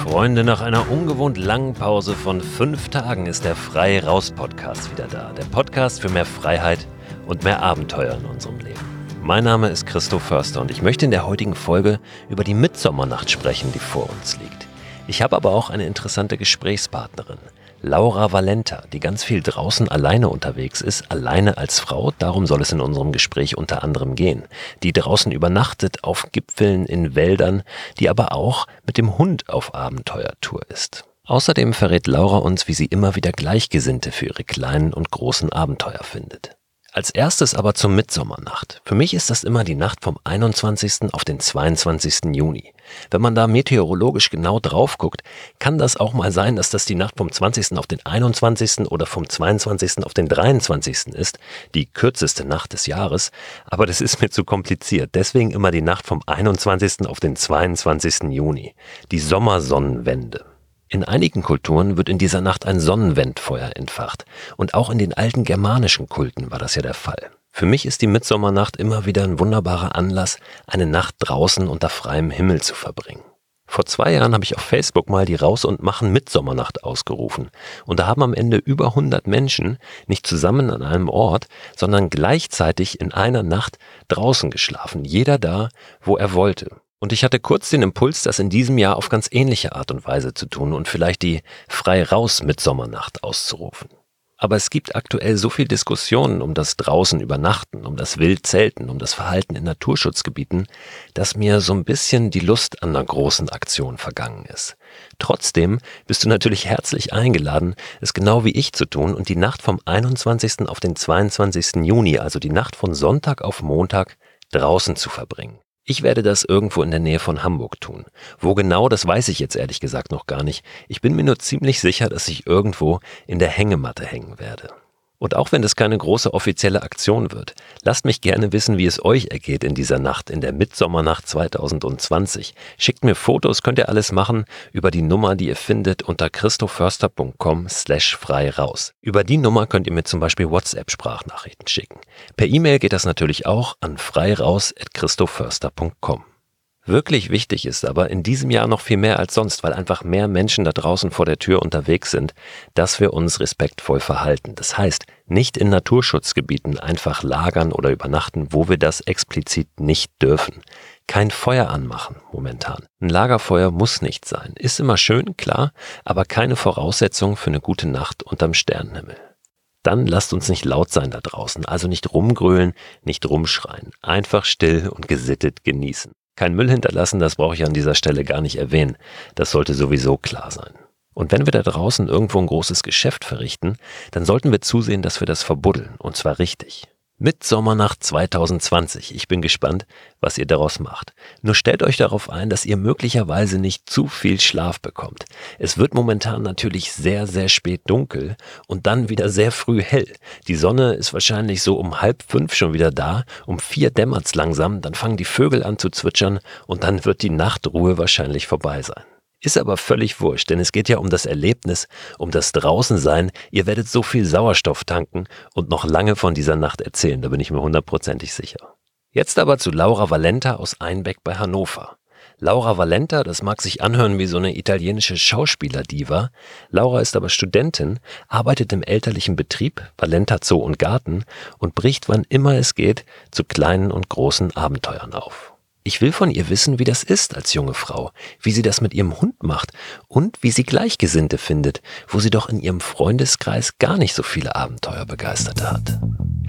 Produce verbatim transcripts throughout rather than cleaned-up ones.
Freunde, nach einer ungewohnt langen Pause von fünf Tagen ist der Frei Raus Podcast wieder da. Der Podcast für mehr Freiheit und mehr Abenteuer in unserem Leben. Mein Name ist Christo Förster und ich möchte in der heutigen Folge über die Mitsommernacht sprechen, die vor uns liegt. Ich habe aber auch eine interessante Gesprächspartnerin, Laura Valenta, die ganz viel draußen alleine unterwegs ist, alleine als Frau, darum soll es in unserem Gespräch unter anderem gehen, die draußen übernachtet, auf Gipfeln, in Wäldern, die aber auch mit dem Hund auf Abenteuertour ist. Außerdem verrät Laura uns, wie sie immer wieder Gleichgesinnte für ihre kleinen und großen Abenteuer findet. Als erstes aber zur Mitsommernacht. Für mich ist das immer die Nacht vom einundzwanzigsten auf den zweiundzwanzigsten Juni. Wenn man da meteorologisch genau drauf guckt, kann das auch mal sein, dass das die Nacht vom zwanzigsten auf den einundzwanzigsten oder vom zweiundzwanzigsten auf den dreiundzwanzigsten ist, die kürzeste Nacht des Jahres, aber das ist mir zu kompliziert. Deswegen immer die Nacht vom einundzwanzigsten auf den zweiundzwanzigsten Juni, die Sommersonnenwende. In einigen Kulturen wird in dieser Nacht ein Sonnenwendfeuer entfacht und auch in den alten germanischen Kulten war das ja der Fall. Für mich ist die Mitsommernacht immer wieder ein wunderbarer Anlass, eine Nacht draußen unter freiem Himmel zu verbringen. Vor zwei Jahren habe ich auf Facebook mal die Raus- und Machen-Mitsommernacht ausgerufen und da haben am Ende über hundert Menschen nicht zusammen an einem Ort, sondern gleichzeitig in einer Nacht draußen geschlafen, jeder da, wo er wollte. Und ich hatte kurz den Impuls, das in diesem Jahr auf ganz ähnliche Art und Weise zu tun und vielleicht die Frei-Raus-Mitsommernacht auszurufen. Aber es gibt aktuell so viel Diskussionen um das draußen Übernachten, um das Wildzelten, um das Verhalten in Naturschutzgebieten, dass mir so ein bisschen die Lust an einer großen Aktion vergangen ist. Trotzdem bist du natürlich herzlich eingeladen, es genau wie ich zu tun und die Nacht vom einundzwanzigsten auf den zweiundzwanzigsten Juni, also die Nacht von Sonntag auf Montag, draußen zu verbringen. Ich werde das irgendwo in der Nähe von Hamburg tun. Wo genau, das weiß ich jetzt ehrlich gesagt noch gar nicht. Ich bin mir nur ziemlich sicher, dass ich irgendwo in der Hängematte hängen werde. Und auch wenn das keine große offizielle Aktion wird, lasst mich gerne wissen, wie es euch ergeht in dieser Nacht, in der Mitsommernacht zweitausendzwanzig. Schickt mir Fotos, könnt ihr alles machen, über die Nummer, die ihr findet unter christoförster punkt com slash frei raus. Über die Nummer könnt ihr mir zum Beispiel WhatsApp-Sprachnachrichten schicken. Per E-Mail geht das natürlich auch an freiraus at christoförster punkt com. Wirklich wichtig ist aber in diesem Jahr noch viel mehr als sonst, weil einfach mehr Menschen da draußen vor der Tür unterwegs sind, dass wir uns respektvoll verhalten. Das heißt, nicht in Naturschutzgebieten einfach lagern oder übernachten, wo wir das explizit nicht dürfen. Kein Feuer anmachen momentan. Ein Lagerfeuer muss nicht sein. Ist immer schön, klar, aber keine Voraussetzung für eine gute Nacht unterm Sternenhimmel. Dann lasst uns nicht laut sein da draußen, also nicht rumgrölen, nicht rumschreien. Einfach still und gesittet genießen. Kein Müll hinterlassen, das brauche ich an dieser Stelle gar nicht erwähnen. Das sollte sowieso klar sein. Und wenn wir da draußen irgendwo ein großes Geschäft verrichten, dann sollten wir zusehen, dass wir das verbuddeln, und zwar richtig. Mitsommernacht zweitausendzwanzig. Ich bin gespannt, was ihr daraus macht. Nur stellt euch darauf ein, dass ihr möglicherweise nicht zu viel Schlaf bekommt. Es wird momentan natürlich sehr, sehr spät dunkel und dann wieder sehr früh hell. Die Sonne ist wahrscheinlich so um halb fünf schon wieder da, um vier dämmert's langsam, dann fangen die Vögel an zu zwitschern und dann wird die Nachtruhe wahrscheinlich vorbei sein. Ist aber völlig wurscht, denn es geht ja um das Erlebnis, um das Draußensein. Ihr werdet so viel Sauerstoff tanken und noch lange von dieser Nacht erzählen, da bin ich mir hundertprozentig sicher. Jetzt aber zu Laura Valenta aus Einbeck bei Hannover. Laura Valenta, das mag sich anhören wie so eine italienische Schauspielerdiva. Laura ist aber Studentin, arbeitet im elterlichen Betrieb, Valenta Zoo und Garten und bricht, wann immer es geht, zu kleinen und großen Abenteuern auf. Ich will von ihr wissen, wie das ist als junge Frau, wie sie das mit ihrem Hund macht und wie sie Gleichgesinnte findet, wo sie doch in ihrem Freundeskreis gar nicht so viele Abenteuerbegeisterte hat.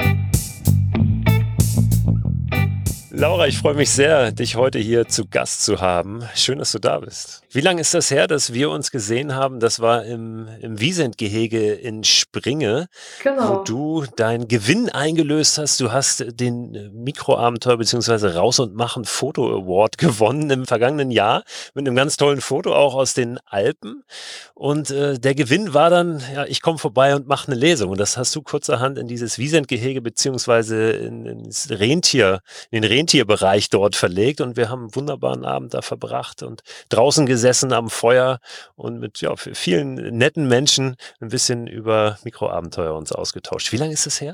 Laura, ich freue mich sehr, dich heute hier zu Gast zu haben. Schön, dass du da bist. Wie lange ist das her, dass wir uns gesehen haben? Das war im, im Wiesentgehege in Springe, wo Genau. du deinen Gewinn eingelöst hast. Du hast den Mikroabenteuer bzw. Raus und Machen Foto Award gewonnen im vergangenen Jahr mit einem ganz tollen Foto auch aus den Alpen. Und äh, der Gewinn war dann, ja, ich komme vorbei und mache eine Lesung. Und das hast du kurzerhand in dieses Wiesentgehege bzw. in, ins Rentier, in den Rentierbereich dort verlegt. Und wir haben einen wunderbaren Abend da verbracht und draußen gesessen am Feuer und mit ja, vielen netten Menschen ein bisschen über Mikroabenteuer uns ausgetauscht. Wie lange ist das her?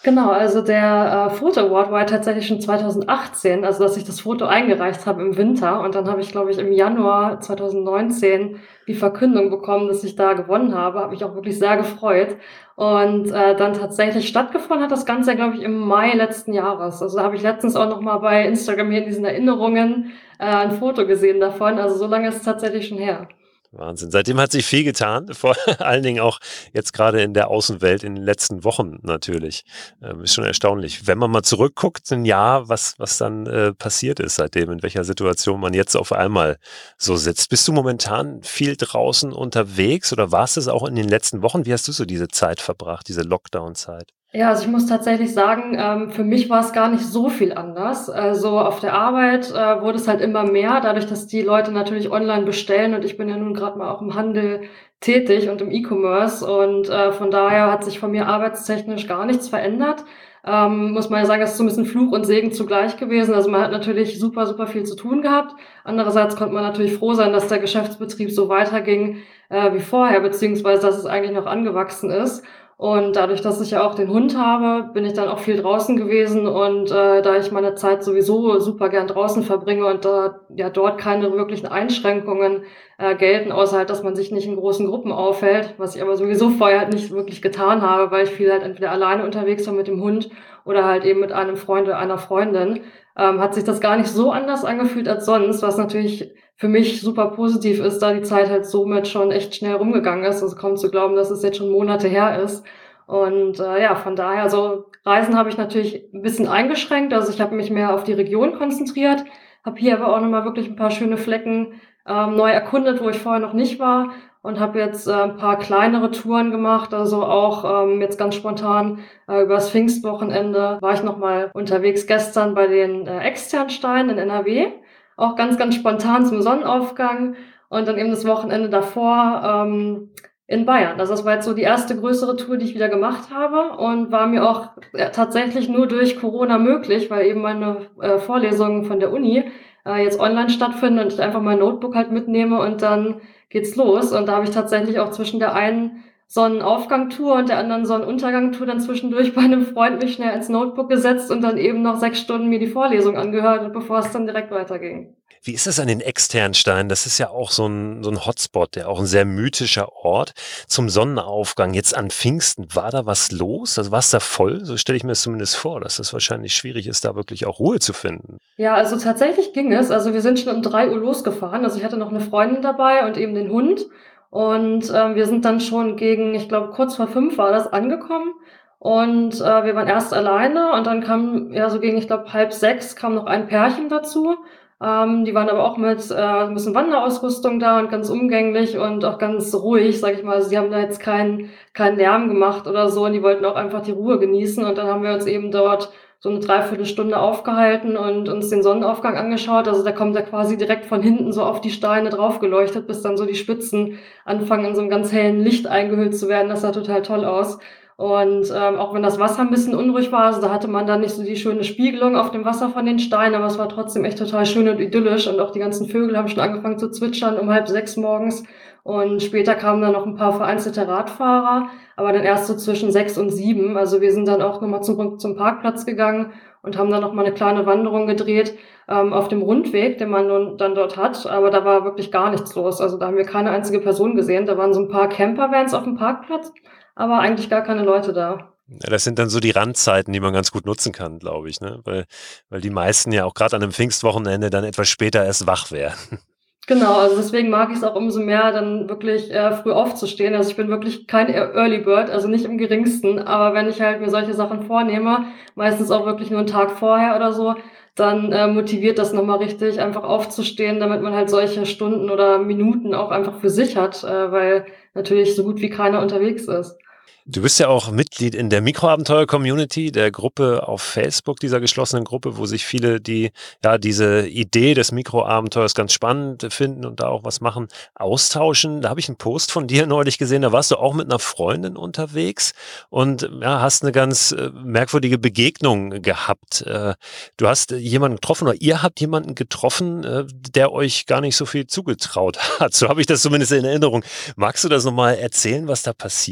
Genau, also der äh, Foto Award war ja tatsächlich schon zweitausendachtzehn, also dass ich das Foto eingereicht habe im Winter und dann habe ich, glaube ich, im Januar zweitausendneunzehn die Verkündung bekommen, dass ich da gewonnen habe. Habe mich auch wirklich sehr gefreut. Und äh, dann tatsächlich stattgefunden hat das Ganze, glaube ich, im Mai letzten Jahres. Also da habe ich letztens auch noch mal bei Instagram hier in diesen Erinnerungen äh, ein Foto gesehen davon. Also so lange ist es tatsächlich schon her. Wahnsinn. Seitdem hat sich viel getan, vor allen Dingen auch jetzt gerade in der Außenwelt in den letzten Wochen natürlich. Ähm, ist schon erstaunlich. Wenn man mal zurückguckt, ein Jahr, was, was dann äh, passiert ist seitdem, in welcher Situation man jetzt auf einmal so sitzt. Bist du momentan viel draußen unterwegs oder warst es auch in den letzten Wochen? Wie hast du so diese Zeit verbracht, diese Lockdown-Zeit? Ja, also ich muss tatsächlich sagen, ähm, für mich war es gar nicht so viel anders. Also auf der Arbeit äh, wurde es halt immer mehr, dadurch, dass die Leute natürlich online bestellen und ich bin ja nun gerade mal auch im Handel tätig und im E-Commerce und äh, von daher hat sich von mir arbeitstechnisch gar nichts verändert. Ähm, muss man ja sagen, das ist so ein bisschen Fluch und Segen zugleich gewesen. Also man hat natürlich super, super viel zu tun gehabt. Andererseits konnte man natürlich froh sein, dass der Geschäftsbetrieb so weiterging äh, wie vorher, beziehungsweise dass es eigentlich noch angewachsen ist. Und dadurch, dass ich ja auch den Hund habe, bin ich dann auch viel draußen gewesen und äh, da ich meine Zeit sowieso super gern draußen verbringe und da ja dort keine wirklichen Einschränkungen äh, gelten, außer halt, dass man sich nicht in großen Gruppen aufhält, was ich aber sowieso vorher halt nicht wirklich getan habe, weil ich viel halt entweder alleine unterwegs war mit dem Hund oder halt eben mit einem Freund oder einer Freundin, ähm, hat sich das gar nicht so anders angefühlt als sonst, was natürlich für mich super positiv ist, da die Zeit halt somit schon echt schnell rumgegangen ist. Also kaum zu glauben, dass es jetzt schon Monate her ist. Und äh, ja, von daher, also Reisen habe ich natürlich ein bisschen eingeschränkt. Also ich habe mich mehr auf die Region konzentriert, habe hier aber auch nochmal wirklich ein paar schöne Flecken ähm, neu erkundet, wo ich vorher noch nicht war. Und habe jetzt äh, ein paar kleinere Touren gemacht, also auch ähm, jetzt ganz spontan äh, über das Pfingstwochenende war ich nochmal unterwegs gestern bei den äh, Externsteinen in N R W. Auch ganz, ganz spontan zum Sonnenaufgang und dann eben das Wochenende davor ähm, in Bayern. Also das war jetzt so die erste größere Tour, die ich wieder gemacht habe und war mir auch ja, tatsächlich nur durch Corona möglich, weil eben meine äh, Vorlesungen von der Uni äh, jetzt online stattfinden und ich einfach mein Notebook halt mitnehme und dann geht's los. Und da habe ich tatsächlich auch zwischen der einen Sonnenaufgang-Tour und der anderen Sonnenuntergang-Tour dann zwischendurch bei einem Freund mich schnell ins Notebook gesetzt und dann eben noch sechs Stunden mir die Vorlesung angehört, bevor es dann direkt weiterging. Wie ist es an den externen Steinen? Das ist ja auch so ein, so ein Hotspot, der auch ein sehr mythischer Ort zum Sonnenaufgang. Jetzt an Pfingsten, war da was los? Also war es da voll? So stelle ich mir es zumindest vor, dass es wahrscheinlich schwierig ist, da wirklich auch Ruhe zu finden. Ja, also tatsächlich ging es. Also wir sind schon um drei Uhr losgefahren. Also ich hatte noch eine Freundin dabei und eben den Hund. Und ähm, wir sind dann schon gegen, ich glaube, kurz vor fünf war das angekommen. Und äh, wir waren erst alleine und dann kam, ja, so gegen, ich glaube, halb sechs kam noch ein Pärchen dazu. Ähm, die waren aber auch mit äh, ein bisschen Wanderausrüstung da und ganz umgänglich und auch ganz ruhig, sag ich mal. Also sie haben da jetzt keinen keinen Lärm gemacht oder so und die wollten auch einfach die Ruhe genießen. Und dann haben wir uns eben dort so eine Dreiviertelstunde aufgehalten und uns den Sonnenaufgang angeschaut. Also da kommt er quasi direkt von hinten so auf die Steine drauf geleuchtet, bis dann so die Spitzen anfangen in so einem ganz hellen Licht eingehüllt zu werden. Das sah total toll aus. Und ähm, auch wenn das Wasser ein bisschen unruhig war, also da hatte man dann nicht so die schöne Spiegelung auf dem Wasser von den Steinen, aber es war trotzdem echt total schön und idyllisch und auch die ganzen Vögel haben schon angefangen zu zwitschern um halb sechs morgens und später kamen dann noch ein paar vereinzelte Radfahrer, aber dann erst so zwischen sechs und sieben. Also wir sind dann auch nochmal zum, zum Parkplatz gegangen und haben dann nochmal eine kleine Wanderung gedreht ähm, auf dem Rundweg, den man nun, dann dort hat, aber da war wirklich gar nichts los. Also da haben wir keine einzige Person gesehen, da waren so ein paar Campervans auf dem Parkplatz, aber eigentlich gar keine Leute da. Ja, das sind dann so die Randzeiten, die man ganz gut nutzen kann, glaube ich, ne? Weil, weil die meisten ja auch gerade an einem Pfingstwochenende dann etwas später erst wach werden. Genau, also deswegen mag ich es auch umso mehr, dann wirklich äh, früh aufzustehen. Also ich bin wirklich kein Early Bird, also nicht im geringsten. Aber wenn ich halt mir solche Sachen vornehme, meistens auch wirklich nur einen Tag vorher oder so, dann äh, motiviert das nochmal richtig, einfach aufzustehen, damit man halt solche Stunden oder Minuten auch einfach für sich hat, äh, weil natürlich so gut wie keiner unterwegs ist. Du bist ja auch Mitglied in der Mikroabenteuer-Community, der Gruppe auf Facebook, dieser geschlossenen Gruppe, wo sich viele, die ja diese Idee des Mikroabenteuers ganz spannend finden und da auch was machen, austauschen. Da habe ich einen Post von dir neulich gesehen, da warst du auch mit einer Freundin unterwegs und ja, hast eine ganz äh, merkwürdige Begegnung gehabt. Äh, du hast jemanden getroffen oder ihr habt jemanden getroffen, äh, der euch gar nicht so viel zugetraut hat. So habe ich das zumindest in Erinnerung. Magst du das nochmal erzählen, was da passiert ist?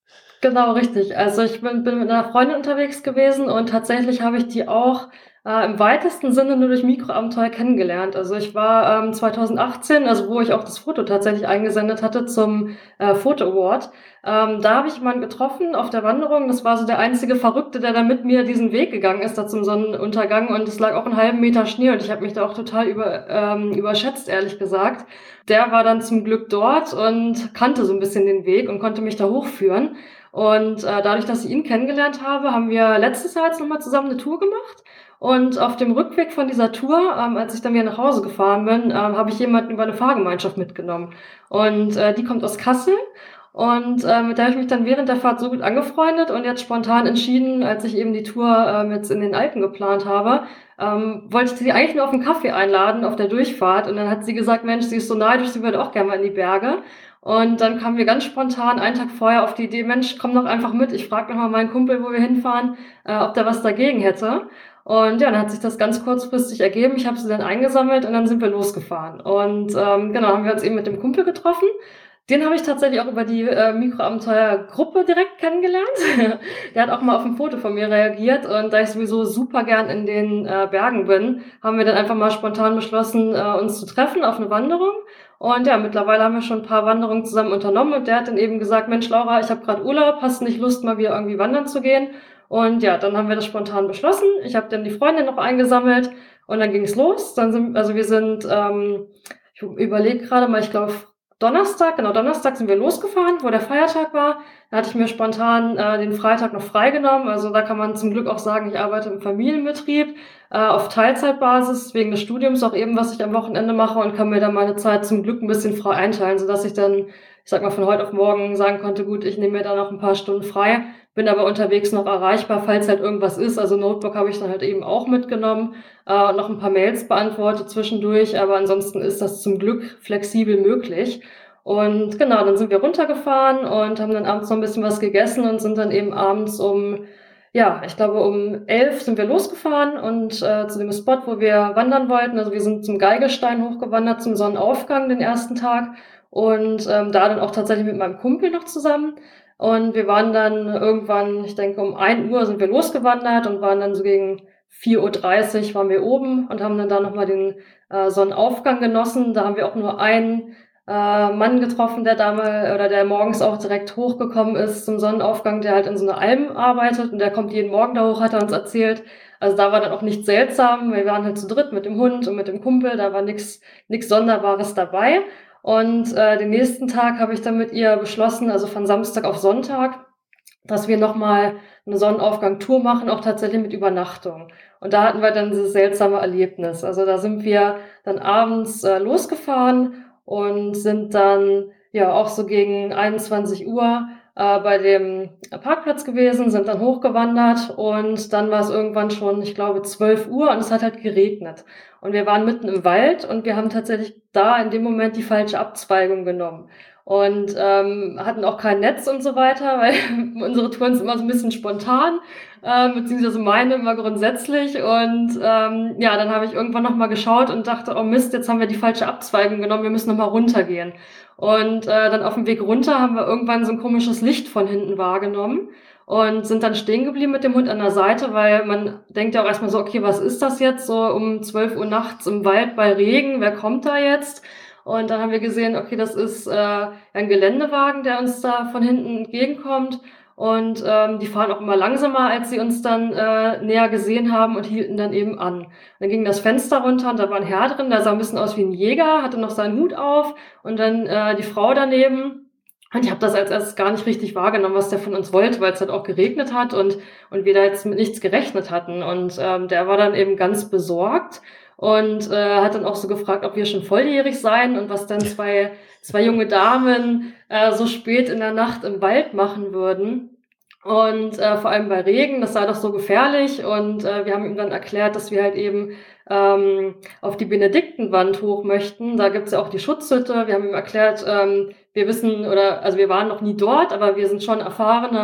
Genau, richtig. Also, ich bin bin mit einer Freundin unterwegs gewesen und tatsächlich habe ich die auch, äh, im weitesten Sinne nur durch Mikroabenteuer kennengelernt. Also, ich war, ähm, zweitausendachtzehn, also, wo ich auch das Foto tatsächlich eingesendet hatte zum, äh, Photo Award. Ähm, da habe ich jemanden getroffen auf der Wanderung. Das war so der einzige Verrückte, der da mit mir diesen Weg gegangen ist, da zum Sonnenuntergang, und es lag auch 'n halben Meter Schnee und ich habe mich da auch total über ähm, überschätzt, ehrlich gesagt. Der war dann zum Glück dort und kannte so 'n bisschen den Weg und konnte mich da hochführen. Und, äh, dadurch, dass ich ihn kennengelernt habe, haben wir letztes Jahr jetzt noch mal zusammen 'ne Tour gemacht. Und auf dem Rückweg von dieser Tour, ähm, als ich dann wieder nach Hause gefahren bin, ähm, habe ich jemanden über 'ne Fahrgemeinschaft mitgenommen. Und, äh, die kommt aus Kassel und, äh, mit der habe ich mich dann während der Fahrt so gut angefreundet und jetzt spontan entschieden, als ich eben die Tour, ähm, jetzt in den Alpen geplant habe, ähm, wollte ich sie eigentlich nur auf 'n Kaffee einladen auf der Durchfahrt. Und dann hat sie gesagt: „Mensch, sie ist so neidisch, sie würde auch gerne mal in die Berge.“ Und dann kamen wir ganz spontan einen Tag vorher auf die Idee: „Mensch, komm doch einfach mit. Ich frage noch mal meinen Kumpel, wo wir hinfahren, äh, ob der was dagegen hätte.“ Und ja, dann hat sich das ganz kurzfristig ergeben. Ich habe sie dann eingesammelt und dann sind wir losgefahren. Und, ähm, genau, haben wir uns eben mit dem Kumpel getroffen. Den habe ich tatsächlich auch über die, äh, Mikroabenteuer-Gruppe direkt kennengelernt. Der hat auch mal auf 'n Foto von mir reagiert und da ich sowieso super gern in den, äh, Bergen bin, haben wir dann einfach mal spontan beschlossen, äh, uns zu treffen auf 'ne Wanderung. Und ja, mittlerweile haben wir schon 'n paar Wanderungen zusammen unternommen und der hat dann eben gesagt: „Mensch Laura, ich habe grad Urlaub. Hast du nicht Lust, mal wieder irgendwie wandern zu gehen?“ Und ja, dann haben wir das spontan beschlossen. Ich habe dann die Freundin noch eingesammelt und dann ging's los. Dann sind also, wir sind, ähm ich überlege grade mal, ich glaube Donnerstag genau, Donnerstag sind wir losgefahren, wo der Feiertag war. Da hatte ich mir spontan, äh, den Freitag noch freigenommen. Also, da kann man zum Glück auch sagen, ich arbeite im Familienbetrieb, äh, auf Teilzeitbasis wegen des Studiums auch eben, was ich am Wochenende mache und kann mir dann meine Zeit zum Glück 'n bisschen frei einteilen, sodass ich dann, ich sage mal, von heute auf morgen sagen konnte: „Gut, ich nehme mir da noch 'n paar Stunden frei, bin aber unterwegs noch erreichbar, falls halt irgendwas ist.“ Also, Notebook habe ich dann halt eben auch mitgenommen, äh, und noch 'n paar Mails beantwortet zwischendurch, aber ansonsten ist das zum Glück flexibel möglich. Und genau, dann sind wir runtergefahren und haben dann abends noch 'n bisschen was gegessen und sind dann eben abends um ja, ich glaube, um elf sind wir losgefahren und, äh, zu dem Spot, wo wir wandern wollten. Also, wir sind zum Geigelstein hochgewandert zum Sonnenaufgang den ersten Tag und, ähm, da dann auch tatsächlich mit meinem Kumpel noch zusammen. Und wir waren dann irgendwann, ich denke, um ein Uhr sind wir losgewandert und waren dann so gegen vier Uhr dreißig waren wir oben und haben dann da noch mal den, äh, Sonnenaufgang genossen. Da haben wir auch nur einen, äh, Mann getroffen, der da mal oder der morgens auch direkt hochgekommen ist zum Sonnenaufgang, der halt in so 'ner Alm arbeitet und der kommt jeden Morgen da hoch, hat er uns erzählt. Also, da war dann auch nichts seltsam. Wir waren halt zu dritt mit dem Hund und mit dem Kumpel, da war nix nix Sonderbares dabei. Und, äh, den nächsten Tag habe ich dann mit ihr beschlossen, also, von Samstag auf Sonntag, dass wir noch mal 'ne Sonnenaufgang-Tour machen, auch tatsächlich mit Übernachtung. Und da hatten wir dann dieses seltsame Erlebnis. Also, da sind wir dann abends, äh, losgefahren und sind dann, ja, auch so gegen einundzwanzig Uhr, äh, bei dem Parkplatz gewesen, sind dann hochgewandert und dann war's irgendwann schon, ich glaube, zwölf Uhr und es hat halt geregnet. Und wir waren mitten im Wald und wir haben tatsächlich da in dem Moment die falsche Abzweigung genommen und, ähm, hatten auch kein Netz und so weiter, weil unsere Touren sind immer so 'n bisschen spontan, ähm, beziehungsweise meine immer grundsätzlich. Und, ähm, ja, dann habe ich irgendwann noch mal geschaut und dachte: „Oh Mist, jetzt haben wir die falsche Abzweigung genommen, wir müssen noch mal runtergehen.“ Und, äh, dann aufm Weg runter haben wir irgendwann so 'n komisches Licht von hinten wahrgenommen und sind dann stehen geblieben mit dem Hund an der Seite, weil man denkt ja auch erst mal so: „Okay, was ist das jetzt so um zwölf Uhr nachts im Wald bei Regen? Wer kommt da jetzt?“ Und dann haben wir gesehen, okay, das ist, äh, ein Geländewagen, der uns da von hinten entgegenkommt. Und, ähm, die fahren auch immer langsamer, als sie uns dann, äh, näher gesehen haben und hielten dann eben an. Dann ging das Fenster runter und da war 'n Herr drin, der sah 'n bisschen aus wie 'n Jäger, hatte noch seinen Hut auf und dann, äh, die Frau daneben. Und ich habe das als Erstes gar nicht richtig wahrgenommen, was der von uns wollte, weil's halt auch geregnet hat und und wir da jetzt mit nichts gerechnet hatten. Und, ähm, der war dann eben ganz besorgt und, äh, hat dann auch so gefragt, ob wir schon volljährig seien und was denn zwei zwei junge Damen, äh, so spät in der Nacht im Wald machen würden. Und, äh, vor allem bei Regen, das sei doch so gefährlich. Und, äh, wir haben ihm dann erklärt, dass wir halt eben, ähm, auf die Benediktenwand hoch möchten. Da gibt's ja auch die Schutzhütte. Wir haben ihm erklärt, ähm, wir wissen oder also, wir waren noch nie dort, aber wir sind schon erfahrene,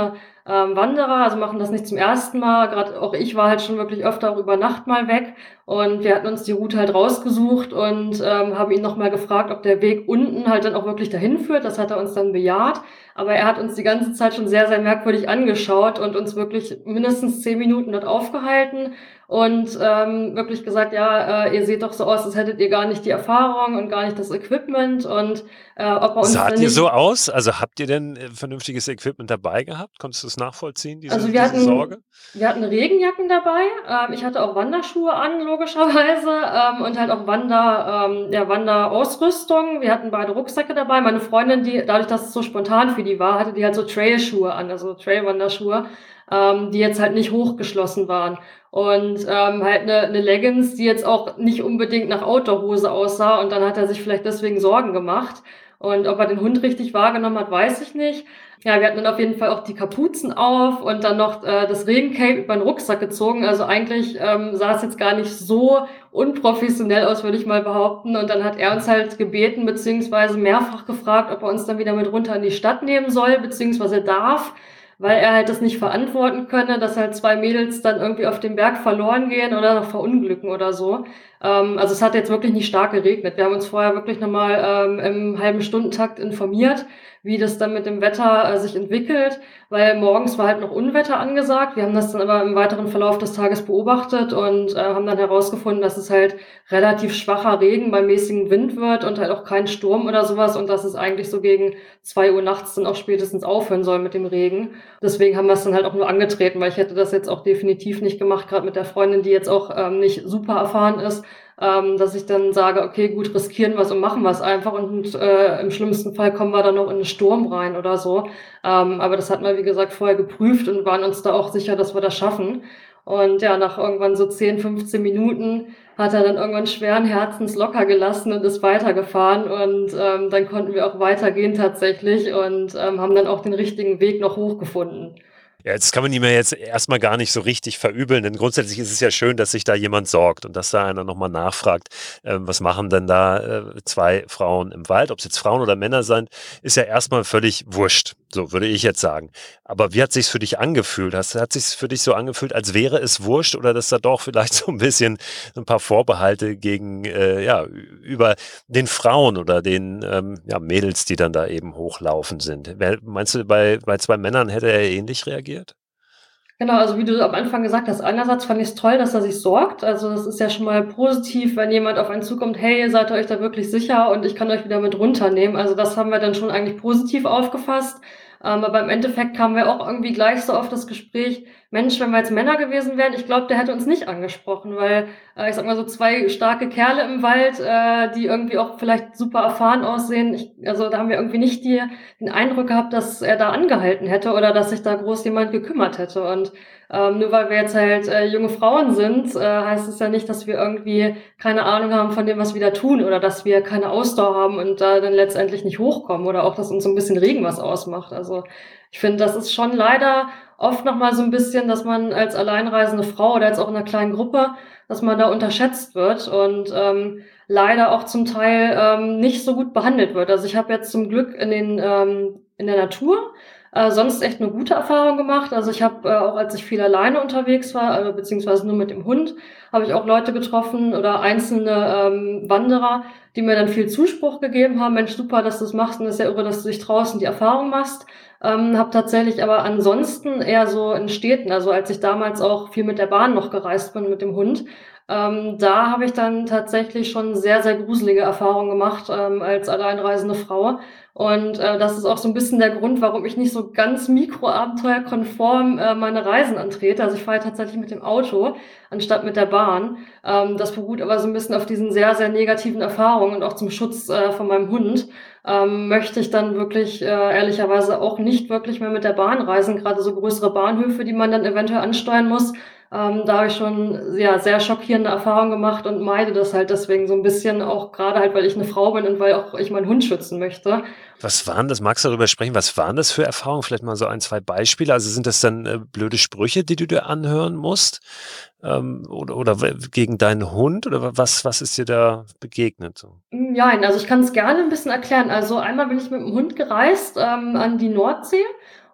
ähm, Wanderer, also machen das nicht zum ersten Mal. Gerade auch ich war halt schon wirklich öfter auch über Nacht mal weg und wir hatten uns die Route halt rausgesucht und ähm, haben ihn nochmal gefragt, ob der Weg unten halt dann auch wirklich dahin führt. Das hat er uns dann bejaht. Aber er hat uns die ganze Zeit schon sehr, sehr merkwürdig angeschaut und uns wirklich mindestens zehn Minuten dort aufgehalten und ähm, wirklich gesagt, ja, äh, ihr seht doch so aus, als hättet ihr gar nicht die Erfahrung und gar nicht das Equipment und äh, ob er uns Saht dann ihr so nicht... aus? Also habt ihr denn äh, vernünftiges Equipment dabei gehabt? Konntest du es nachvollziehen, Also diese, wir diese Sorge? hatten, wir hatten Regenjacken dabei. Ähm, ich hatte auch Wanderschuhe an, logischerweise, ähm, und halt auch Wander, ähm, ja, Wanderausrüstung. Wir hatten beide Rucksäcke dabei. Meine Freundin, die, dadurch, dass es so spontan für die war, hatte die halt so Trailschuhe an, also Trailwanderschuhe, ähm, die jetzt halt nicht hochgeschlossen waren. Und ähm, halt eine, eine Leggings, die jetzt auch nicht unbedingt nach Outdoor-Hose aussah. Und dann hat er sich vielleicht deswegen Sorgen gemacht. Und ob er den Hund richtig wahrgenommen hat, weiß ich nicht. Ja, wir hatten dann auf jeden Fall auch die Kapuzen auf und dann noch äh, das Regencape über den Rucksack gezogen. Also eigentlich ähm, sah es jetzt gar nicht so unprofessionell aus, würde ich mal behaupten. Und dann hat er uns halt gebeten, beziehungsweise mehrfach gefragt, ob er uns dann wieder mit runter in die Stadt nehmen soll, beziehungsweise darf, weil er halt das nicht verantworten könne, dass halt zwei Mädels dann irgendwie auf dem Berg verloren gehen oder noch verunglücken oder so. Ähm, also es hat jetzt wirklich nicht stark geregnet. Wir haben uns vorher wirklich nochmal ähm, im halben Stundentakt informiert, wie das dann mit dem Wetter äh, sich entwickelt, weil morgens war halt noch Unwetter angesagt. Wir haben das dann aber im weiteren Verlauf des Tages beobachtet und äh, haben dann herausgefunden, dass es halt relativ schwacher Regen bei mäßigem Wind wird und halt auch kein Sturm oder sowas und dass es eigentlich so gegen zwei Uhr nachts dann auch spätestens aufhören soll mit dem Regen. Deswegen haben wir es dann halt auch nur angetreten, weil ich hätte das jetzt auch definitiv nicht gemacht, gerade mit der Freundin, die jetzt auch ähm, nicht super erfahren ist, ähm, dass ich dann sage, okay, gut, riskieren wir es und machen wir es einfach und äh, im schlimmsten Fall kommen wir dann noch in einen Sturm rein oder so. Ähm, aber das hatten wir, wie gesagt, vorher geprüft und waren uns da auch sicher, dass wir das schaffen. Und ja, nach irgendwann so zehn, fünfzehn Minuten hat er dann irgendwann schweren Herzens locker gelassen und ist weitergefahren und ähm, dann konnten wir auch weitergehen tatsächlich und ähm, haben dann auch den richtigen Weg noch hochgefunden. Ja, jetzt kann man ihm ja jetzt erstmal gar nicht so richtig verübeln, denn grundsätzlich ist es ja schön, dass sich da jemand sorgt und dass da einer nochmal nachfragt, äh, was machen denn da äh, zwei Frauen im Wald? Ob es jetzt Frauen oder Männer sind, ist ja erstmal völlig wurscht, so würde ich jetzt sagen. Aber wie hat sich's für dich angefühlt? Hast, hat sich's für dich so angefühlt, als wäre es wurscht oder dass da doch vielleicht so ein bisschen ein paar Vorbehalte gegen, äh, ja, über den Frauen oder den ähm, ja, Mädels, die dann da eben hochlaufen sind? Wer, meinst du, bei, bei zwei Männern hätte er ähnlich reagiert? Genau, also wie du am Anfang gesagt hast, einerseits fand ich es toll, dass er sich sorgt. Also das ist ja schon mal positiv, wenn jemand auf einen zukommt, hey, seid ihr euch da wirklich sicher und ich kann euch wieder mit runternehmen. Also das haben wir dann schon eigentlich positiv aufgefasst. Ähm, aber im Endeffekt kamen wir auch irgendwie gleich so auf das Gespräch, Mensch, wenn wir jetzt Männer gewesen wären, ich glaube, der hätte uns nicht angesprochen, weil äh, ich sag mal so zwei starke Kerle im Wald, äh, die irgendwie auch vielleicht super erfahren aussehen. Ich, also da haben wir irgendwie nicht die, den Eindruck gehabt, dass er da angehalten hätte oder dass sich da groß jemand gekümmert hätte. Und ähm, nur weil wir jetzt halt äh, junge Frauen sind, äh, heißt es ja nicht, dass wir irgendwie keine Ahnung haben von dem, was wir da tun oder dass wir keine Ausdauer haben und da dann letztendlich nicht hochkommen oder auch, dass uns so ein bisschen Regen was ausmacht. Also ich finde, das ist schon leider oft nochmal so ein bisschen, dass man als alleinreisende Frau oder jetzt auch in einer kleinen Gruppe, dass man da unterschätzt wird und ähm, leider auch zum Teil ähm, nicht so gut behandelt wird. Also ich habe jetzt zum Glück in den ähm, in der Natur äh, sonst echt eine gute Erfahrung gemacht. Also ich habe äh, auch, als ich viel alleine unterwegs war, äh, beziehungsweise nur mit dem Hund, habe ich auch Leute getroffen oder einzelne ähm, Wanderer, die mir dann viel Zuspruch gegeben haben. Mensch, super, dass du das machst und es ist ja irre, dass du dich draußen die Erfahrung machst. Ähm, habe tatsächlich aber ansonsten eher so in Städten, also als ich damals auch viel mit der Bahn noch gereist bin mit dem Hund, ähm, da habe ich dann tatsächlich schon sehr, sehr gruselige Erfahrungen gemacht ähm, als alleinreisende Frau. Und äh, das ist auch so ein bisschen der Grund, warum ich nicht so ganz mikroabenteuerkonform äh, meine Reisen antrete. Also ich fahre ja tatsächlich mit dem Auto anstatt mit der Bahn. Ähm, das beruht aber so ein bisschen auf diesen sehr, sehr negativen Erfahrungen und auch zum Schutz äh, von meinem Hund. Ähm, möchte ich dann wirklich äh, ehrlicherweise auch nicht wirklich mehr mit der Bahn reisen, gerade so größere Bahnhöfe, die man dann eventuell ansteuern muss. Ähm, da habe ich schon ja, sehr schockierende Erfahrungen gemacht und meide das halt deswegen so ein bisschen, auch gerade halt, weil ich eine Frau bin und weil auch ich meinen Hund schützen möchte. Was waren das? Magst du darüber sprechen? Was waren das für Erfahrungen? Vielleicht mal so ein, zwei Beispiele. Also sind das dann äh, blöde Sprüche, die du dir anhören musst? Ähm, oder, oder w- gegen deinen Hund? Oder was, was ist dir da begegnet? So? Ja, also ich kann es gerne ein bisschen erklären. Also einmal bin ich mit dem Hund gereist ähm, an die Nordsee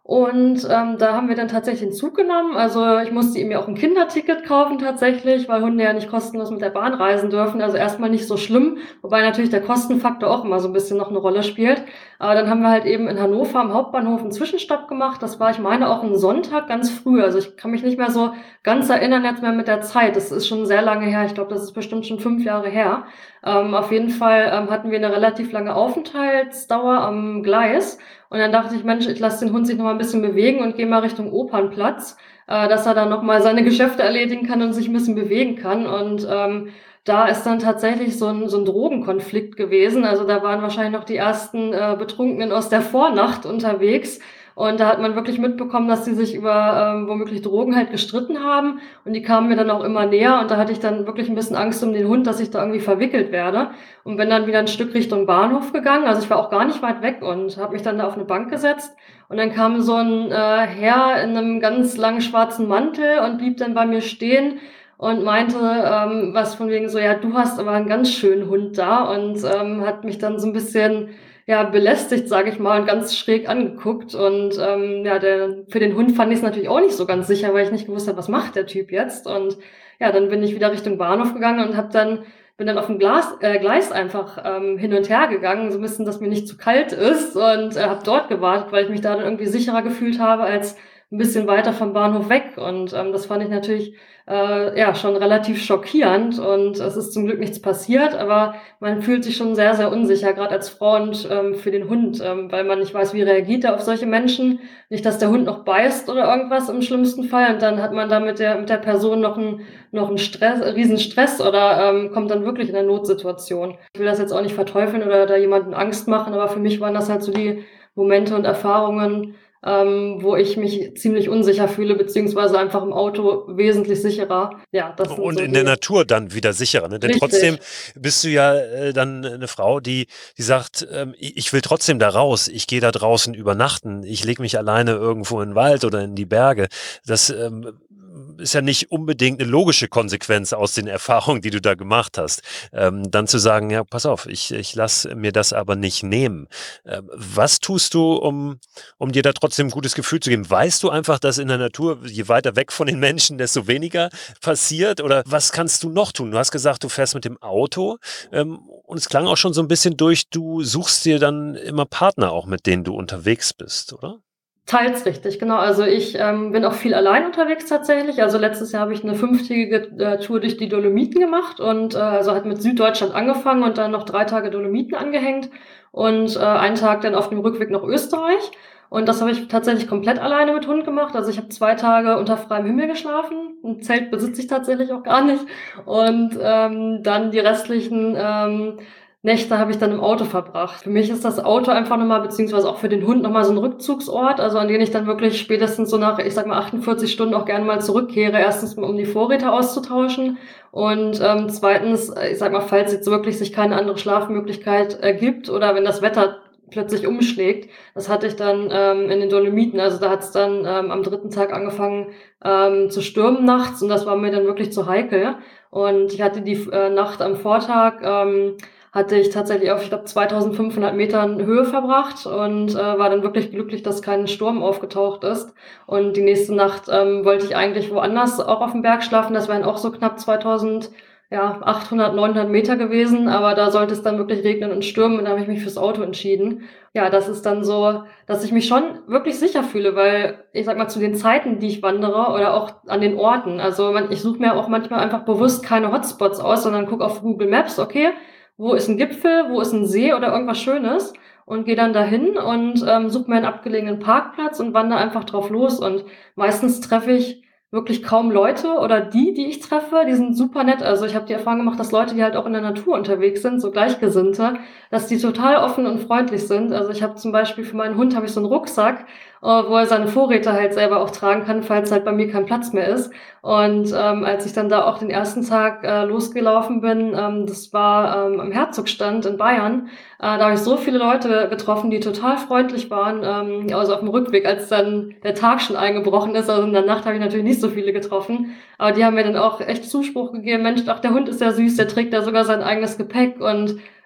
Und, ähm, da haben wir dann tatsächlich 'n Zug genommen. Also, ich musste ihm ja auch 'n Kinderticket kaufen tatsächlich, weil Hunde ja nicht kostenlos mit der Bahn reisen dürfen. Also, erst mal nicht so schlimm, wobei natürlich der Kostenfaktor auch immer so 'n bisschen noch 'ne Rolle spielt. Aber dann haben wir halt eben in Hannover am Hauptbahnhof 'n Zwischenstopp gemacht. Das war, ich meine, auch 'n Sonntag ganz früh. Also, ich kann mich nicht mehr so ganz erinnern jetzt mehr mit der Zeit. Das ist schon sehr lange her. Ich glaube, das ist bestimmt schon fünf Jahre her. Ähm, auf jeden Fall, ähm, hatten wir 'ne relativ lange Aufenthaltsdauer am Gleis. Und dann dachte ich: „Mensch, ich lasse den Hund sich noch mal 'n bisschen bewegen und gehe mal Richtung Opernplatz, äh, dass er dann noch mal seine Geschäfte erledigen kann und sich 'n bisschen bewegen kann.“ Und, ähm, da ist dann tatsächlich so 'n so 'n Drogenkonflikt gewesen. Also, da waren wahrscheinlich noch die ersten, äh, Betrunkenen aus der Vornacht unterwegs. Und da hat man wirklich mitbekommen, dass die sich über, ähm, womöglich Drogen halt gestritten haben. Und die kamen mir dann auch immer näher. Und da hatte ich dann wirklich 'n bisschen Angst um den Hund, dass ich da irgendwie verwickelt werde. Und bin dann wieder 'n Stück Richtung Bahnhof gegangen. Also, ich war auch gar nicht weit weg und habe mich dann da auf 'ne Bank gesetzt. Und dann kam so 'n, äh, Herr in 'nem ganz langen schwarzen Mantel und blieb dann bei mir stehen und meinte, ähm, was von wegen so: „Ja, du hast aber 'n ganz schönen Hund da.“ Und, ähm, hat mich dann so 'n bisschen, ja, belästigt, sage ich mal, und ganz schräg angeguckt. Und, ähm, ja, der für den Hund fand ich's natürlich auch nicht so ganz sicher, weil ich nicht gewusst habe, was macht der Typ jetzt? Und ja, dann bin ich wieder Richtung Bahnhof gegangen und habe dann bin dann aufm Glas äh, Gleis einfach, ähm, hin und her gegangen, so 'n bisschen, dass mir nicht zu kalt ist und, äh, habe dort gewartet, weil ich mich da dann irgendwie sicherer gefühlt habe als 'n bisschen weiter vom Bahnhof weg. Und, ähm, das fand ich natürlich, äh, ja, schon relativ schockierend. Und es ist zum Glück nichts passiert, aber man fühlt sich schon sehr, sehr unsicher, grad als Frau und, ähm, für den Hund, ähm, weil man nicht weiß, wie reagiert er auf solche Menschen. Nicht, dass der Hund noch beißt oder irgendwas im schlimmsten Fall. Und dann hat man da mit der mit der Person noch 'n noch 'n Stress Riesenstress oder, ähm, kommt dann wirklich in 'ne Notsituation. Ich will das jetzt auch nicht verteufeln oder da jemanden Angst machen, aber für mich waren das halt so die Momente und Erfahrungen, ähm, wo ich mich ziemlich unsicher fühle, beziehungsweise einfach im Auto wesentlich sicherer. Ja, das sind Und so in der die Natur dann wieder sicherer, ne? Denn trotzdem Richtig. bist du ja, äh, dann 'ne Frau, die die sagt, ähm: „I ich will trotzdem da raus. Ich gehe da draußen übernachten. Ich lege mich alleine irgendwo in 'n Wald oder in die Berge.“ Das, ähm, ist ja nicht unbedingt 'ne logische Konsequenz aus den Erfahrungen, die du da gemacht hast. Ähm, dann zu sagen: „Ja, pass auf, ich ich lasse mir das aber nicht nehmen.“ Ähm, was tust du, um um dir da trotzdem 'n gutes Gefühl zu geben? Weißt du einfach, dass in der Natur, je weiter weg von den Menschen, desto weniger passiert? Oder was kannst du noch tun? Du hast gesagt, du fährst mit dem Auto, ähm, und es klang auch schon so 'n bisschen durch, du suchst dir dann immer Partner auch, mit denen du unterwegs bist, oder? Teils richtig, genau. Also, ich, ähm, bin auch viel allein unterwegs tatsächlich. Also, letztes Jahr habe ich 'ne fünftägige, äh, Tour durch die Dolomiten gemacht und, äh also, hat mit Süddeutschland angefangen und dann noch drei Tage Dolomiten angehängt und, äh, einen Tag dann auf dem Rückweg nach Österreich. Und das habe ich tatsächlich komplett alleine mit Hund gemacht. Also, ich habe zwei Tage unter freiem Himmel geschlafen. 'N Zelt besitze ich tatsächlich auch gar nicht. Und, ähm, dann die restlichen, ähm, Nächte habe ich dann im Auto verbracht. Für mich ist das Auto einfach noch mal beziehungsweise auch für den Hund noch mal so 'n Rückzugsort, also, an den ich dann wirklich spätestens so nach, ich sage mal, achtundvierzig Stunden auch gerne mal zurückkehre. Erstens mal, um die Vorräte auszutauschen und, ähm, zweitens, äh, ich sage mal, falls jetzt wirklich sich keine andere Schlafmöglichkeit ergibt oder wenn das Wetter plötzlich umschlägt. Das hatte ich dann, ähm, in den Dolomiten. Also, da hat's dann, ähm, am dritten Tag angefangen, ähm, zu stürmen nachts und das war mir dann wirklich zu heikel. Und ich hatte die f äh, Nacht am Vortag, ähm, hatte ich tatsächlich auf, ich glaube, zweitausendfünfhundert Metern Höhe verbracht und, äh, war dann wirklich glücklich, dass kein Sturm aufgetaucht ist. Und die nächste Nacht, ähm, wollte ich eigentlich woanders auch aufm Berg schlafen. Das wären auch so knapp zweitausend, ja, achthundert, neunhundert Meter gewesen, aber da sollte es dann wirklich regnen und stürmen und da habe ich mich fürs Auto entschieden. Ja, das ist dann so, dass ich mich schon wirklich sicher fühle, weil ich sage mal, zu den Zeiten, die ich wandere oder auch an den Orten also, man ich suche mir auch manchmal einfach bewusst keine Hotspots aus, sondern gucke auf Google Maps: „Okay, wo ist 'n Gipfel, wo ist 'n See oder irgendwas Schönes?“ Und gehe dann dahin und, ähm, suche mir 'n abgelegenen Parkplatz und wandere einfach drauf los. Und meistens treffe ich wirklich kaum Leute oder die, die ich treffe, die sind super nett. Also, ich habe die Erfahrung gemacht, dass Leute, die halt auch in der Natur unterwegs sind, so Gleichgesinnte, dass die total offen und freundlich sind. Also, ich habe zum Beispiel für meinen Hund habe ich so 'n Rucksack, äh, wo er seine Vorräte halt selber auch tragen kann, falls halt bei mir kein Platz mehr ist. Und, ähm, als ich dann da auch den ersten Tag, äh, losgelaufen bin, ähm, das war, ähm, am Herzogstand in Bayern, äh, da habe ich so viele Leute getroffen, die total freundlich waren, ähm, also, aufm Rückweg, als dann der Tag schon eingebrochen ist. Also, in der Nacht habe ich natürlich nicht so viele getroffen, aber die haben mir dann auch echt Zuspruch gegeben: „Mensch, ach, der Hund ist ja süß, der trägt ja sogar sein eigenes Gepäck und,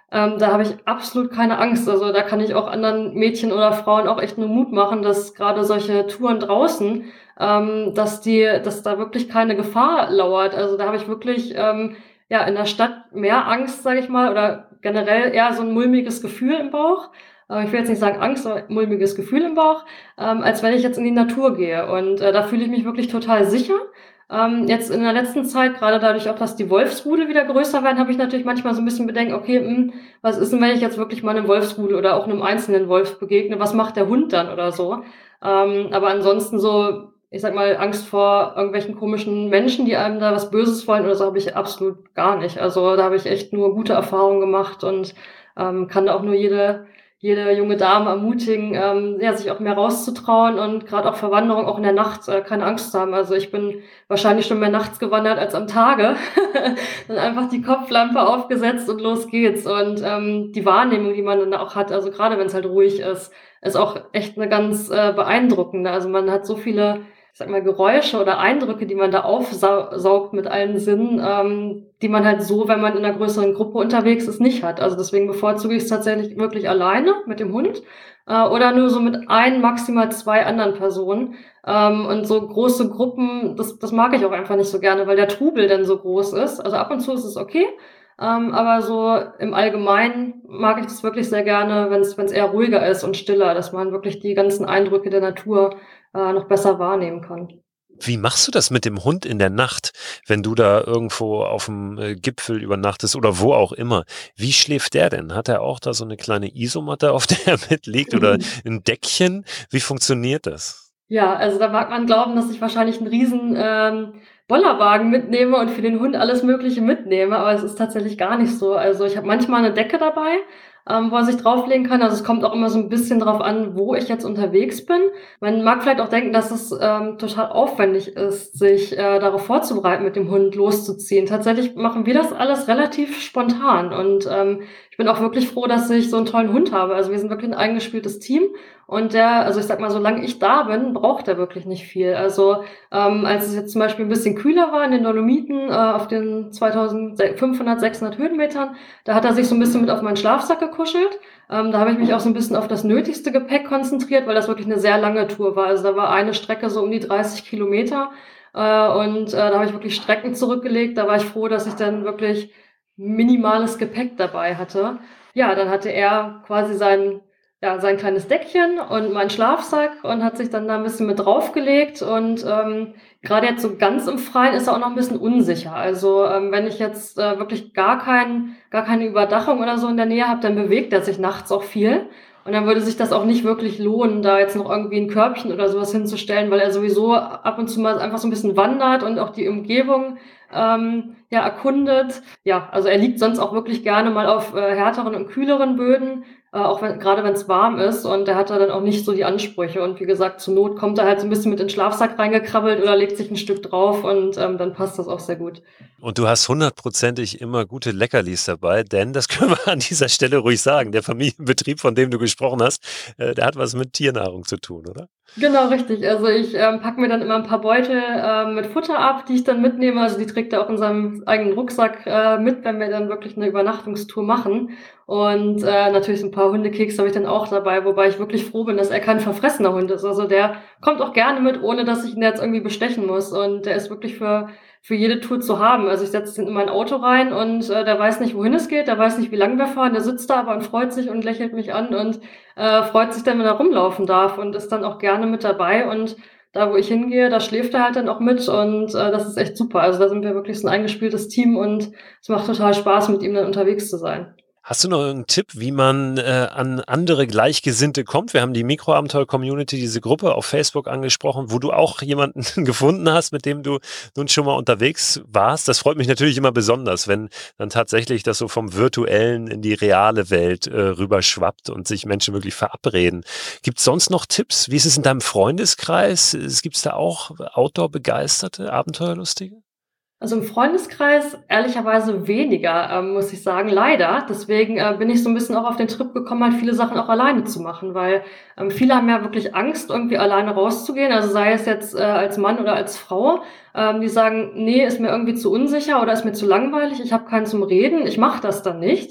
Ähm, da habe ich absolut keine Angst. Also, da kann ich auch anderen Mädchen oder Frauen auch echt nur Mut machen, dass grade solche Touren draußen, ähm, dass die dass da wirklich keine Gefahr lauert. Also, da habe ich wirklich, ähm, ja, in der Stadt mehr Angst, sage ich mal, oder generell eher so 'n mulmiges Gefühl im Bauch. Äh, ich will jetzt nicht sagen Angst, aber mulmiges Gefühl im Bauch, ähm, als wenn ich jetzt in die Natur gehe. Und, äh, da fühle ich mich wirklich total sicher. Ähm, jetzt in der letzten Zeit, grade dadurch auch, dass die Wolfsrudel wieder größer werden, habe ich natürlich manchmal so 'n bisschen Bedenken: „Okay, hm, was ist denn, wenn ich jetzt wirklich mal 'nem Wolfsrudel oder auch 'nem einzelnen Wolf begegne? Was macht der Hund dann?“ oder so. Ähm, aber ansonsten so, ich sage mal, Angst vor irgendwelchen komischen Menschen, die einem da was Böses wollen oder so, habe ich absolut gar nicht. Also, da habe ich echt nur gute Erfahrungen gemacht und, ähm, kann da auch nur jede jede junge Dame ermutigen, ähm, ja, sich auch mehr rauszutrauen und grad auch für Wanderungen auch in der Nacht, äh, keine Angst zu haben. Also, ich bin wahrscheinlich schon mehr nachts gewandert als am Tage. Dann einfach die Kopflampe aufgesetzt und los geht's. Und, ähm, die Wahrnehmung, die man dann auch hat, also grade wenn's halt ruhig ist, ist auch echt 'ne ganz, äh, beeindruckende. Also, man hat so viele, ich sage mal, Geräusche oder Eindrücke, die man da aufsau saugt mit allen Sinnen, ähm, die man halt so, wenn man in 'ner größeren Gruppe unterwegs ist, nicht hat. Also, deswegen bevorzuge ich's tatsächlich wirklich alleine mit dem Hund, äh, oder nur so mit ein, maximal zwei anderen Personen. Ähm, und so große Gruppen, das das mag ich auch einfach nicht so gerne, weil der Trubel dann so groß ist. Also, ab und zu ist es okay, ähm, aber so im Allgemeinen mag ich das wirklich sehr gerne, wenn's wenn's eher ruhiger ist und stiller, dass man wirklich die ganzen Eindrücke der Natur, äh, noch besser wahrnehmen kann. Wie machst du das mit dem Hund in der Nacht, wenn du da irgendwo auf'm, äh, Gipfel übernachtest oder wo auch immer? Wie schläft der denn? Hat er auch da so 'ne kleine Isomatte, auf der er mitliegt oder 'n Deckchen? Wie funktioniert das? Ja, also, da mag man glauben, dass ich wahrscheinlich 'n riesen, ähm, Bollerwagen mitnehme und für den Hund alles Mögliche mitnehme, aber es ist tatsächlich gar nicht so. Also, ich habe manchmal 'ne Decke dabei, ähm, wo er sich drauflegen kann. Also, es kommt auch immer so 'n bisschen drauf an, wo ich jetzt unterwegs bin. Man mag vielleicht auch denken, dass es, ähm, total aufwendig ist, sich, äh, darauf vorzubereiten, mit dem Hund loszuziehen. Tatsächlich machen wir das alles relativ spontan und, ähm, ich bin auch wirklich froh, dass ich so 'n tollen Hund habe. Also, wir sind wirklich 'n eingespieltes Team und der also, ich sage mal, solange ich da bin, braucht er wirklich nicht viel. Also, ähm, als es jetzt zum Beispiel 'n bisschen kühler war in den Dolomiten, äh, auf den zweitausendfünfhundert, sechshundert Höhenmetern, da hat er sich so 'n bisschen mit auf meinen Schlafsack gekuschelt. Ähm, da habe ich mich auch so 'n bisschen auf das nötigste Gepäck konzentriert, weil das wirklich 'ne sehr lange Tour war. Also, da war eine Strecke so um die dreißig Kilometer, äh, und, äh, da habe ich wirklich Strecken zurückgelegt. Da war ich froh, dass ich dann wirklich minimales Gepäck dabei hatte. Ja, dann hatte er quasi sein ja, sein kleines Deckchen und meinen Schlafsack und hat sich dann da 'n bisschen mit draufgelegt und, ähm, grade jetzt so ganz im Freien ist er auch noch 'n bisschen unsicher. Also, ähm, wenn ich jetzt, äh, wirklich gar kein gar keine Überdachung oder so in der Nähe habe, dann bewegt er sich nachts auch viel und dann würde sich das auch nicht wirklich lohnen, da jetzt noch irgendwie 'n Körbchen oder so was hinzustellen, weil er sowieso ab und zu mal einfach so 'n bisschen wandert und auch die Umgebung, ähm, ja, erkundet. Ja, also, er liegt sonst auch wirklich gerne mal auf, äh, härteren und kühleren Böden, äh, auch wenn grade wenn's warm ist und der hat da dann auch nicht so die Ansprüche und wie gesagt, zur Not kommt er halt so 'n bisschen mit in 'n Schlafsack reingekrabbelt oder legt sich 'n Stück drauf und, ähm, dann passt das auch sehr gut. Und du hast hundertprozentig immer gute Leckerlis dabei, denn das können wir an dieser Stelle ruhig sagen, der Familienbetrieb, von dem du gesprochen hast, äh, der hat was mit Tiernahrung zu tun, oder? Genau, richtig. Also, ich, ähm, packe mir dann immer 'n paar Beutel, ähm, mit Futter ab, die ich dann mitnehme. Also, die trägt er auch in seinem eigenen Rucksack, äh, mit, wenn wir dann wirklich 'ne Übernachtungstour machen. Und, äh, natürlich so 'n paar Hundekekse habe ich dann auch dabei, wobei ich wirklich froh bin, dass er kein verfressener Hund ist. Also, der kommt auch gerne mit, ohne dass ich ihn jetzt irgendwie bestechen muss und der ist wirklich für für jede Tour zu haben. Also, ich setze ihn in mein Auto rein und, äh, der weiß nicht, wohin es geht, der weiß nicht, wie lang wir fahren. Der sitzt da aber und freut sich und lächelt mich an und, äh, freut sich dann, wenn er rumlaufen darf und ist dann auch gerne mit dabei. Und da, wo ich hingehe, da schläft er halt dann auch mit und, äh, das ist echt super. Also, da sind wir wirklich so 'n eingespieltes Team und es macht total Spaß, mit ihm dann unterwegs zu sein. Hast du noch irgend 'n Tipp, wie man, äh, an andere Gleichgesinnte kommt? Wir haben die Mikroabenteuer-Community, diese Gruppe auf Facebook angesprochen, wo du auch jemanden gefunden hast, mit dem du nun schon mal unterwegs warst. Das freut mich natürlich immer besonders, wenn dann tatsächlich das so vom Virtuellen in die reale Welt, äh, rüberschwappt und sich Menschen wirklich verabreden. Gibt's sonst noch Tipps? Wie ist es in deinem Freundeskreis? Es gibt's da auch Outdoor-Begeisterte, Abenteuerlustige? Also, im Freundeskreis ehrlicherweise weniger, ähm, muss ich sagen, leider. Deswegen, äh, bin ich so 'n bisschen auch auf den Trip gekommen, halt viele Sachen auch alleine zu machen, weil, ähm, viele haben ja wirklich Angst, irgendwie alleine rauszugehen. Also, sei es jetzt, äh, als Mann oder als Frau, ähm, die sagen: „Ne, ist mir irgendwie zu unsicher oder ist mir zu langweilig. Ich habe keinen zum Reden. Ich mache das dann nicht.“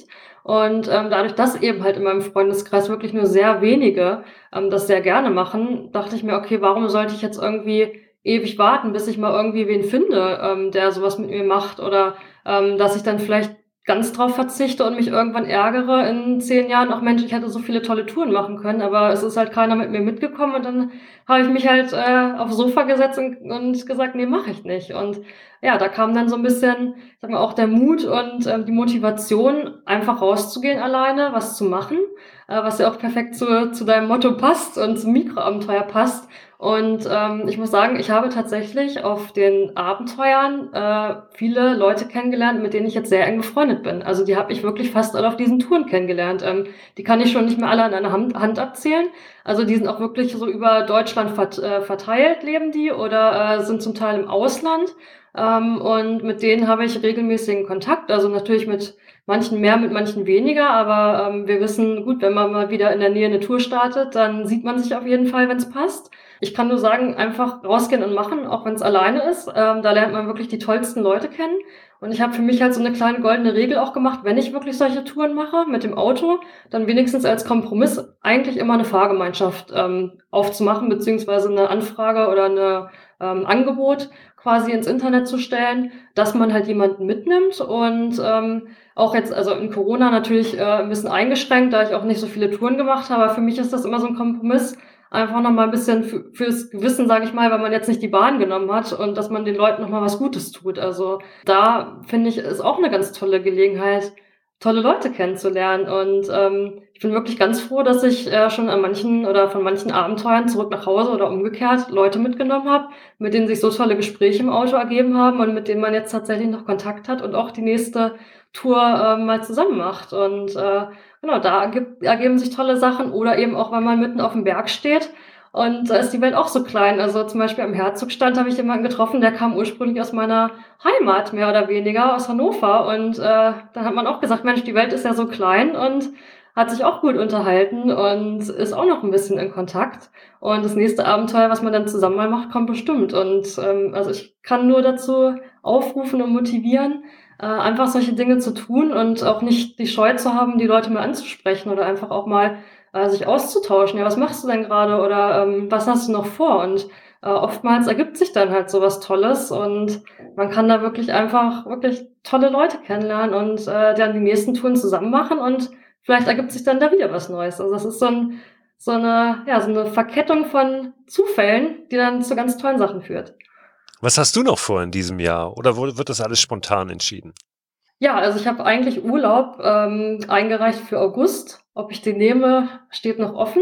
Und ähm, dadurch, dass eben halt in meinem Freundeskreis wirklich nur sehr wenige ähm, das sehr gerne machen, dachte ich mir: „Okay, warum sollte ich jetzt irgendwie ewig warten, bis ich mal irgendwie wen finde, ähm, der so was mit mir macht oder, ähm, dass ich dann vielleicht ganz drauf verzichte und mich irgendwann ärgere in zehn Jahren: ach Mensch, ich hätte so viele tolle Touren machen können, aber es ist halt keiner mit mir mitgekommen.“ Und dann habe ich mich halt, äh, aufs Sofa gesetzt und und gesagt: „Ne, mache ich nicht.“ Und ja, da kam dann so 'n bisschen, ich sage mal, auch der Mut und, ähm, die Motivation, einfach rauszugehen alleine, was zu machen, äh, was ja auch perfekt zu zu deinem Motto passt und zum Mikroabenteuer passt. Und, ähm, ich muss sagen, ich habe tatsächlich auf den Abenteuern, äh, viele Leute kennengelernt, mit denen ich jetzt sehr eng befreundet bin. Also, die habe ich wirklich fast alle auf diesen Touren kennengelernt. Ähm, die kann ich schon nicht mehr alle an einer Hand Hand abzählen. Also, die sind auch wirklich so über Deutschland vert äh, verteilt leben die oder, äh, sind zum Teil im Ausland. Ähm, und mit denen habe ich regelmäßigen Kontakt. Also, natürlich mit manchen mehr, mit manchen weniger, aber, ähm, wir wissen, gut, wenn man mal wieder in der Nähe 'ne Tour startet, dann sieht man sich auf jeden Fall, wenn's passt. Ich kann nur sagen, einfach rausgehen und machen, auch wenn's alleine ist. Ähm, da lernt man wirklich die tollsten Leute kennen. Und ich habe für mich halt so 'ne kleine goldene Regel auch gemacht, wenn ich wirklich solche Touren mache mit dem Auto, dann wenigstens als Kompromiss eigentlich immer 'ne Fahrgemeinschaft, ähm, aufzumachen, beziehungsweise 'ne Anfrage oder 'ne ähm, Angebot quasi ins Internet zu stellen, dass man halt jemanden mitnimmt und, ähm, auch jetzt also in Corona natürlich, äh, 'n bisschen eingeschränkt, da ich auch nicht so viele Touren gemacht habe, aber für mich ist das immer so 'n Kompromiss, einfach noch mal 'n bisschen fü fürs Gewissen, sage ich mal, weil man jetzt nicht die Bahn genommen hat und dass man den Leuten noch mal was Gutes tut. Also, da finde ich, ist auch 'ne ganz tolle Gelegenheit, tolle Leute kennenzulernen. Und, ähm, ich bin wirklich ganz froh, dass ich, äh, schon an manchen oder von manchen Abenteuern zurück nach Hause oder umgekehrt Leute mitgenommen habe, mit denen sich so tolle Gespräche im Auto ergeben haben und mit denen man jetzt tatsächlich noch Kontakt hat und auch die nächste Tour, ähm, mal zusammen macht. Und, äh, genau, da ergibt ergeben sich tolle Sachen oder eben auch, wenn man mitten aufm Berg steht und da ist die Welt auch so klein. Also, zum Beispiel am Herzogstand habe ich jemanden getroffen, der kam ursprünglich aus meiner Heimat mehr oder weniger, aus Hannover. Und, äh, dann hat man auch gesagt: „Mensch, die Welt ist ja so klein“, und hat sich auch gut unterhalten und ist auch noch 'n bisschen in Kontakt. Und das nächste Abenteuer, was man dann zusammen mal macht, kommt bestimmt. Und, ähm, also, ich kann nur dazu aufrufen und motivieren, äh, einfach solche Dinge zu tun und auch nicht die Scheu zu haben, die Leute mal anzusprechen oder einfach auch mal, äh, sich auszutauschen: „Ja, was machst du denn grade?“ Oder, ähm: „Was hast du noch vor?“ Und, äh, oftmals ergibt sich dann halt so was Tolles und man kann da wirklich einfach wirklich tolle Leute kennenlernen und, äh, dann die nächsten Touren zusammen machen und vielleicht ergibt sich dann da wieder was Neues. Also, das ist so 'n so 'ne ja, so 'ne Verkettung von Zufällen, die dann zu ganz tollen Sachen führt. Was hast du noch vor in diesem Jahr oder wurde wird das alles spontan entschieden? Ja, also, ich habe eigentlich Urlaub, ähm, eingereicht für August. Ob ich den nehme, steht noch offen,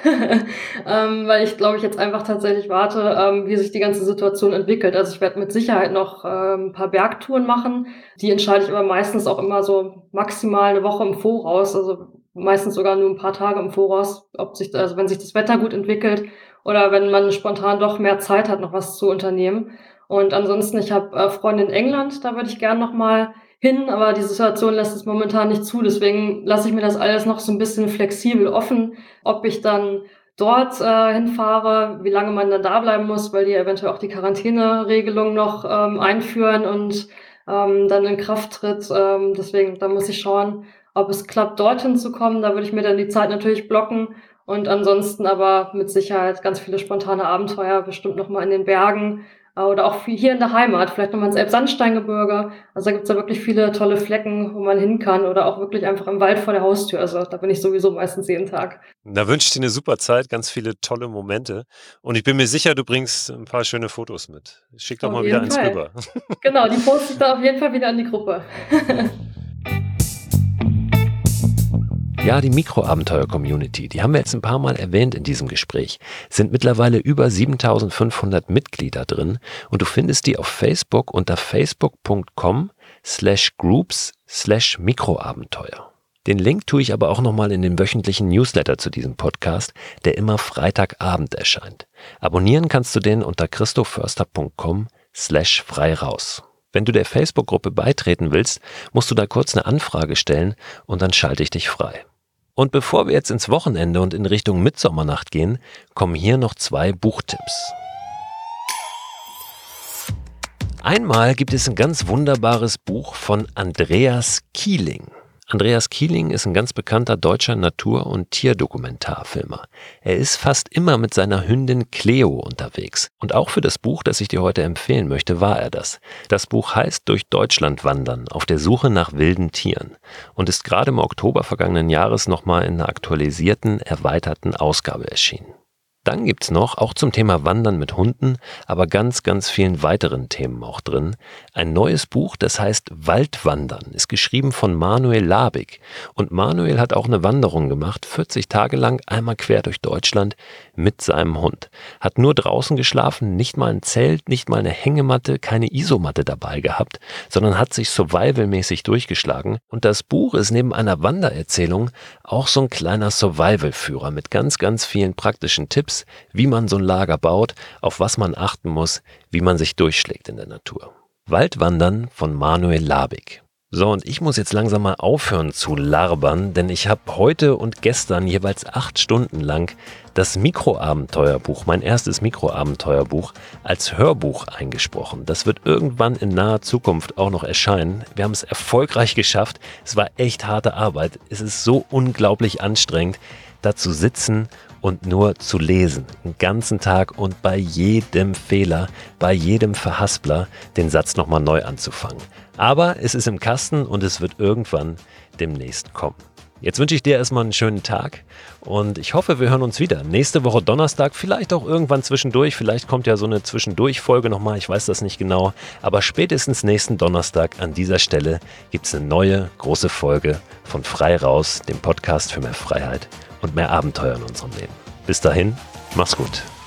ähm, weil ich, glaube ich, jetzt einfach tatsächlich warte, ähm, wie sich die ganze Situation entwickelt. Also, ich werde mit Sicherheit noch, ähm, 'n paar Bergtouren machen. Die entscheide ich aber meistens auch immer so maximal 'ne Woche im Voraus, also, meistens sogar nur 'n paar Tage im Voraus, ob sich also, wenn sich das Wetter gut entwickelt oder wenn man spontan doch mehr Zeit hat, noch was zu unternehmen. Und ansonsten, ich habe, äh, Freunde in England, da würde ich gern noch mal hin, aber die Situation lässt es momentan nicht zu. Deswegen lasse ich mir das alles noch so 'n bisschen flexibel offen, ob ich dann dort, äh, hinfahre, wie lange man dann da bleiben muss, weil die eventuell auch die Quarantäneregelung noch, ähm, einführen und, ähm, dann in Kraft tritt. Ähm, deswegen, da muss ich schauen, ob es klappt, dorthin zu kommen. Da würde ich mir dann die Zeit natürlich blocken und ansonsten aber mit Sicherheit ganz viele spontane Abenteuer, bestimmt noch mal in den Bergen, äh, oder auch wie hier in der Heimat, vielleicht noch mal ins Elbsandsteingebirge. Also, da gibt's ja wirklich viele tolle Flecken, wo man hin kann oder auch wirklich einfach im Wald vor der Haustür. Also, da bin ich sowieso meistens jeden Tag. Da wünsche ich dir 'ne super Zeit, ganz viele tolle Momente und ich bin mir sicher, du bringst 'n paar schöne Fotos mit. Schick doch Auf mal wieder jeden eins Fall. rüber. Genau, die poste ich dann auf jeden Fall wieder in die Gruppe. Ja, die Mikroabenteuer-Community, die haben wir jetzt ein paar Mal erwähnt in diesem Gespräch, sind mittlerweile über siebentausendfünfhundert Mitglieder drin und du findest die auf Facebook unter facebook.com slash groups slash Mikroabenteuer. Den Link tue ich aber auch nochmal in den wöchentlichen Newsletter zu diesem Podcast, der immer Freitagabend erscheint. Abonnieren kannst du den unter christoförster.com slash frei raus. Wenn du der Facebook-Gruppe beitreten willst, musst du da kurz eine Anfrage stellen und dann schalte ich dich frei. Und bevor wir jetzt ins Wochenende und in Richtung Mitsommernacht gehen, kommen hier noch zwei Buchtipps. Einmal gibt es ein ganz wunderbares Buch von Andreas Kieling. Andreas Kieling ist ein ganz bekannter deutscher Natur- und Tierdokumentarfilmer. Er ist fast immer mit seiner Hündin Cleo unterwegs. Und auch für das Buch, das ich dir heute empfehlen möchte, war er das. Das Buch heißt Durch Deutschland wandern, auf der Suche nach wilden Tieren und ist gerade im Oktober vergangenen Jahres nochmal in einer aktualisierten, erweiterten Ausgabe erschienen. Dann gibt's noch, auch zum Thema Wandern mit Hunden, aber ganz, ganz vielen weiteren Themen auch drin, ein neues Buch, das heißt Waldwandern, ist geschrieben von Manuel Labig. Und Manuel hat auch eine Wanderung gemacht, vierzig Tage lang, einmal quer durch Deutschland mit seinem Hund. Hat nur draußen geschlafen, nicht mal ein Zelt, nicht mal eine Hängematte, keine Isomatte dabei gehabt, sondern hat sich survivalmäßig durchgeschlagen. Und das Buch ist neben einer Wandererzählung auch so ein kleiner Survival-Führer mit ganz, ganz vielen praktischen Tipps, wie man so ein Lager baut, auf was man achten muss, wie man sich durchschlägt in der Natur. Waldwandern von Manuel Labig. So, und ich muss jetzt langsam mal aufhören zu labern, denn ich habe heute und gestern jeweils acht Stunden lang das Mikroabenteuerbuch, mein erstes Mikroabenteuerbuch, als Hörbuch eingesprochen. Das wird irgendwann in naher Zukunft auch noch erscheinen. Wir haben es erfolgreich geschafft. Es war echt harte Arbeit. Es ist so unglaublich anstrengend, da zu sitzen und nur zu lesen, den ganzen Tag und bei jedem Fehler, bei jedem Verhaspler den Satz nochmal neu anzufangen. Aber es ist im Kasten und es wird irgendwann demnächst kommen. Jetzt wünsche ich dir erstmal einen schönen Tag und ich hoffe, wir hören uns wieder. Nächste Woche Donnerstag, vielleicht auch irgendwann zwischendurch, vielleicht kommt ja so eine Zwischendurch-Folge nochmal, ich weiß das nicht genau, aber spätestens nächsten Donnerstag an dieser Stelle gibt es eine neue, große Folge von Frei Raus, dem Podcast für mehr Freiheit und mehr Abenteuer in unserem Leben. Bis dahin, mach's gut.